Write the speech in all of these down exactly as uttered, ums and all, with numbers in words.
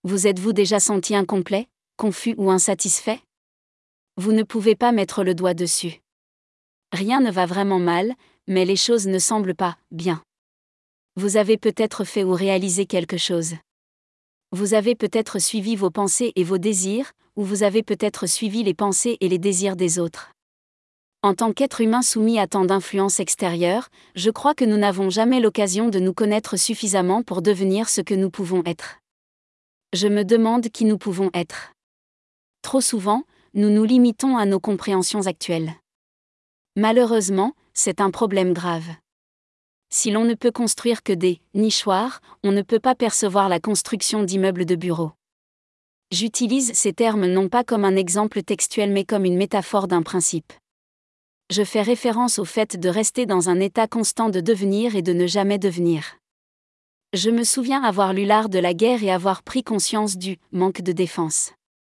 Vous êtes-vous déjà senti incomplet, confus ou insatisfait? Vous ne pouvez pas mettre le doigt dessus. Rien ne va vraiment mal, mais les choses ne semblent pas bien. Vous avez peut-être fait ou réalisé quelque chose. Vous avez peut-être suivi vos pensées et vos désirs, ou vous avez peut-être suivi les pensées et les désirs des autres. En tant qu'être humain soumis à tant d'influences extérieures, je crois que nous n'avons jamais l'occasion de nous connaître suffisamment pour devenir ce que nous pouvons être. Je me demande qui nous pouvons être. Trop souvent, nous nous limitons à nos compréhensions actuelles. Malheureusement, c'est un problème grave. Si l'on ne peut construire que des nichoirs, on ne peut pas percevoir la construction d'immeubles de bureaux. J'utilise ces termes non pas comme un exemple textuel mais comme une métaphore d'un principe. Je fais référence au fait de rester dans un état constant de devenir et de ne jamais devenir. Je me souviens avoir lu l'art de la guerre et avoir pris conscience du manque de défense.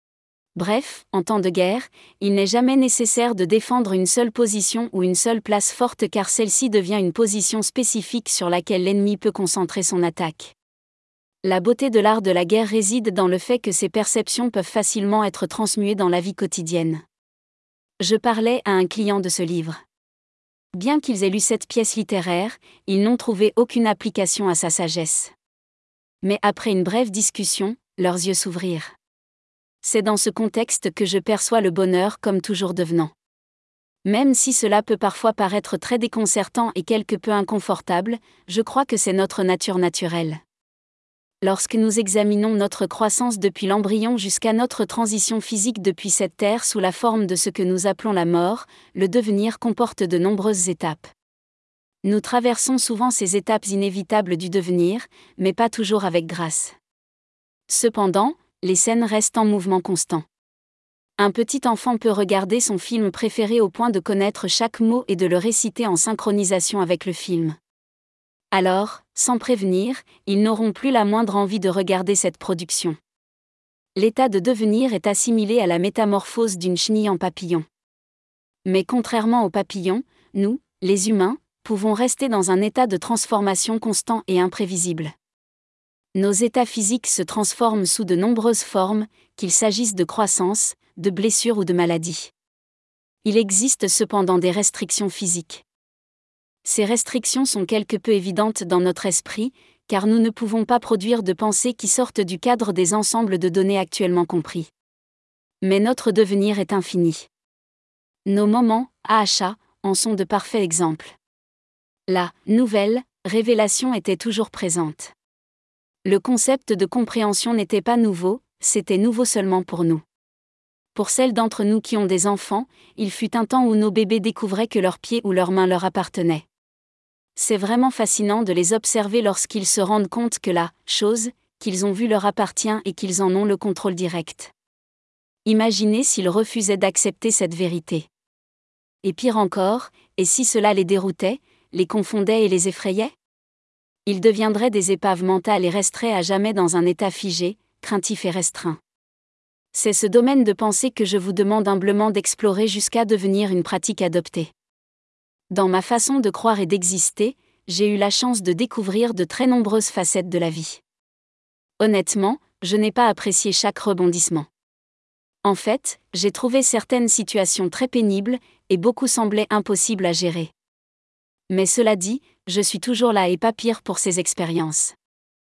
Bref, en temps de guerre, il n'est jamais nécessaire de défendre une seule position ou une seule place forte car celle-ci devient une position spécifique sur laquelle l'ennemi peut concentrer son attaque. La beauté de l'art de la guerre réside dans le fait que ces perceptions peuvent facilement être transmuées dans la vie quotidienne. Je parlais à un client de ce livre. Bien qu'ils aient lu cette pièce littéraire, ils n'ont trouvé aucune application à sa sagesse. Mais après une brève discussion, leurs yeux s'ouvrirent. C'est dans ce contexte que je perçois le bonheur comme toujours devenant. Même si cela peut parfois paraître très déconcertant et quelque peu inconfortable, je crois que c'est notre nature naturelle. Lorsque nous examinons notre croissance depuis l'embryon jusqu'à notre transition physique depuis cette terre sous la forme de ce que nous appelons la mort, le devenir comporte de nombreuses étapes. Nous traversons souvent ces étapes inévitables du devenir, mais pas toujours avec grâce. Cependant, les scènes restent en mouvement constant. Un petit enfant peut regarder son film préféré au point de connaître chaque mot et de le réciter en synchronisation avec le film. Alors, sans prévenir, ils n'auront plus la moindre envie de regarder cette production. L'état de devenir est assimilé à la métamorphose d'une chenille en papillon. Mais contrairement aux papillons, nous, les humains, pouvons rester dans un état de transformation constant et imprévisible. Nos états physiques se transforment sous de nombreuses formes, qu'il s'agisse de croissance, de blessures ou de maladies. Il existe cependant des restrictions physiques. Ces restrictions sont quelque peu évidentes dans notre esprit, car nous ne pouvons pas produire de pensées qui sortent du cadre des ensembles de données actuellement compris. Mais notre devenir est infini. Nos moments, A H A, en sont de parfaits exemples. La nouvelle révélation était toujours présente. Le concept de compréhension n'était pas nouveau, c'était nouveau seulement pour nous. Pour celles d'entre nous qui ont des enfants, il fut un temps où nos bébés découvraient que leurs pieds ou leurs mains leur appartenaient. C'est vraiment fascinant de les observer lorsqu'ils se rendent compte que la chose qu'ils ont vue leur appartient et qu'ils en ont le contrôle direct. Imaginez s'ils refusaient d'accepter cette vérité. Et pire encore, et si cela les déroutait, les confondait et les effrayait? Ils deviendraient des épaves mentales et resteraient à jamais dans un état figé, craintif et restreint. C'est ce domaine de pensée que je vous demande humblement d'explorer jusqu'à devenir une pratique adoptée. Dans ma façon de croire et d'exister, j'ai eu la chance de découvrir de très nombreuses facettes de la vie. Honnêtement, je n'ai pas apprécié chaque rebondissement. En fait, j'ai trouvé certaines situations très pénibles, et beaucoup semblaient impossibles à gérer. Mais cela dit, je suis toujours là et pas pire pour ces expériences.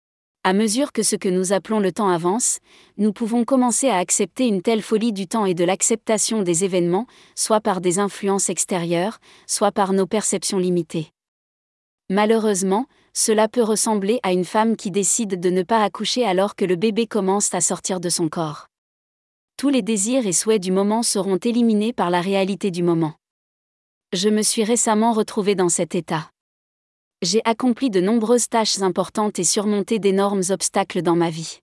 À mesure que ce que nous appelons le temps avance, nous pouvons commencer à accepter une telle folie du temps et de l'acceptation des événements, soit par des influences extérieures, soit par nos perceptions limitées. Malheureusement, cela peut ressembler à une femme qui décide de ne pas accoucher alors que le bébé commence à sortir de son corps. Tous les désirs et souhaits du moment seront éliminés par la réalité du moment. Je me suis récemment retrouvée dans cet état. J'ai accompli de nombreuses tâches importantes et surmonté d'énormes obstacles dans ma vie.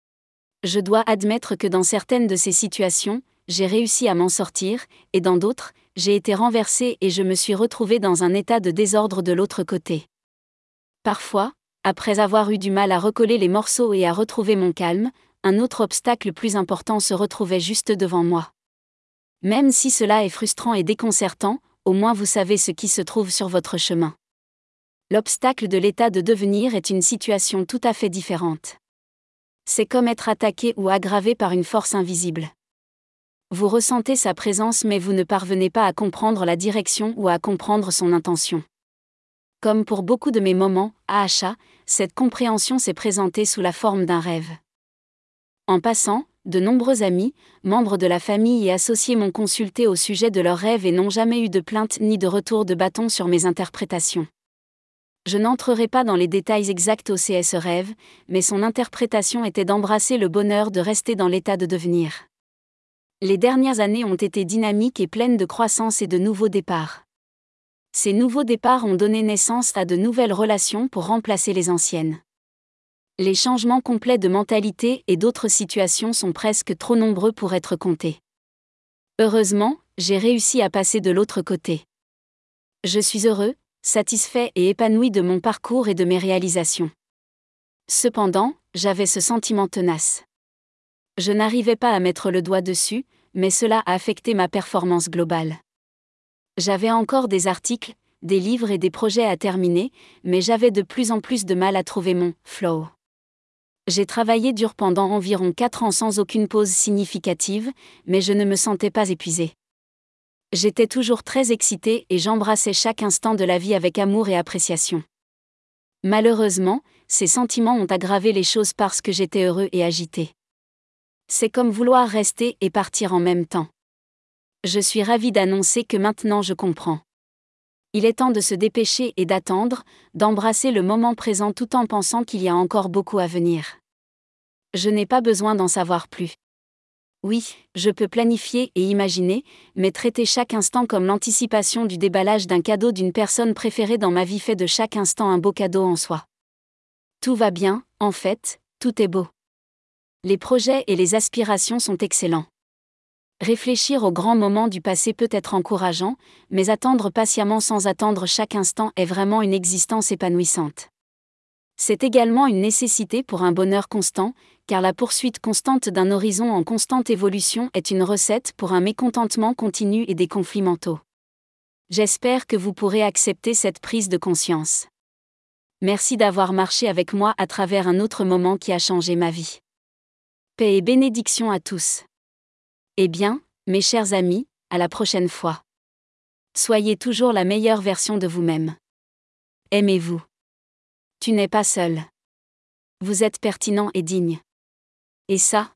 Je dois admettre que dans certaines de ces situations, j'ai réussi à m'en sortir, et dans d'autres, j'ai été renversée et je me suis retrouvée dans un état de désordre de l'autre côté. Parfois, après avoir eu du mal à recoller les morceaux et à retrouver mon calme, un autre obstacle plus important se retrouvait juste devant moi. Même si cela est frustrant et déconcertant, au moins vous savez ce qui se trouve sur votre chemin. L'obstacle de l'état de devenir est une situation tout à fait différente. C'est comme être attaqué ou aggravé par une force invisible. Vous ressentez sa présence mais vous ne parvenez pas à comprendre la direction ou à comprendre son intention. Comme pour beaucoup de mes moments, à achat, cette compréhension s'est présentée sous la forme d'un rêve. En passant, de nombreux amis, membres de la famille et associés m'ont consulté au sujet de leurs rêves et n'ont jamais eu de plainte ni de retour de bâton sur mes interprétations. Je n'entrerai pas dans les détails exacts au C S rêve, mais son interprétation était d'embrasser le bonheur de rester dans l'état de devenir. Les dernières années ont été dynamiques et pleines de croissance et de nouveaux départs. Ces nouveaux départs ont donné naissance à de nouvelles relations pour remplacer les anciennes. Les changements complets de mentalité et d'autres situations sont presque trop nombreux pour être comptés. Heureusement, j'ai réussi à passer de l'autre côté. Je suis heureux, satisfait et épanoui de mon parcours et de mes réalisations. Cependant, j'avais ce sentiment tenace. Je n'arrivais pas à mettre le doigt dessus, mais cela a affecté ma performance globale. J'avais encore des articles, des livres et des projets à terminer, mais j'avais de plus en plus de mal à trouver mon « flow ». J'ai travaillé dur pendant environ quatre ans sans aucune pause significative, mais je ne me sentais pas épuisée. J'étais toujours très excitée et j'embrassais chaque instant de la vie avec amour et appréciation. Malheureusement, ces sentiments ont aggravé les choses parce que j'étais heureux et agité. C'est comme vouloir rester et partir en même temps. Je suis ravie d'annoncer que maintenant je comprends. Il est temps de se dépêcher et d'attendre, d'embrasser le moment présent tout en pensant qu'il y a encore beaucoup à venir. Je n'ai pas besoin d'en savoir plus. Oui, je peux planifier et imaginer, mais traiter chaque instant comme l'anticipation du déballage d'un cadeau d'une personne préférée dans ma vie fait de chaque instant un beau cadeau en soi. Tout va bien, en fait, tout est beau. Les projets et les aspirations sont excellents. Réfléchir aux grands moments du passé peut être encourageant, mais attendre patiemment sans attendre chaque instant est vraiment une existence épanouissante. C'est également une nécessité pour un bonheur constant, car la poursuite constante d'un horizon en constante évolution est une recette pour un mécontentement continu et des conflits mentaux. J'espère que vous pourrez accepter cette prise de conscience. Merci d'avoir marché avec moi à travers un autre moment qui a changé ma vie. Paix et bénédiction à tous. Eh bien, mes chers amis, à la prochaine fois. Soyez toujours la meilleure version de vous-même. Aimez-vous. Tu n'es pas seul. Vous êtes pertinent et digne. Et ça,